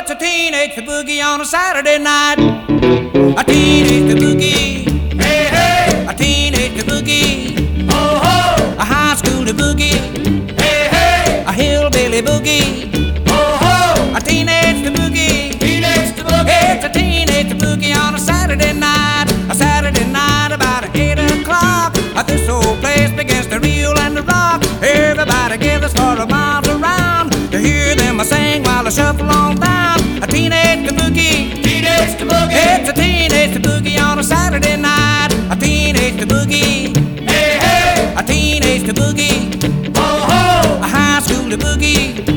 it's a teenage boogie on a Saturday night. A teenage boogie. Hey, hey. A teenage boogie. Oh, ho. A high school boogie. Hey, hey. A hillbilly boogie. Oh, ho. A teenage boogie. Teenage boogie. It's a teenage boogie on a Saturday night. A Saturday night about 8 o'clock. This whole place begins to reel and to rock. Everybody gathers for a mile around to hear them sing while they shuffle on down. A teenage boogie. Teenage boogie. It's a teenage boogie on a Saturday night. A teenage boogie. Hey, hey. A teenage boogie. Oh, ho. A high school boogie.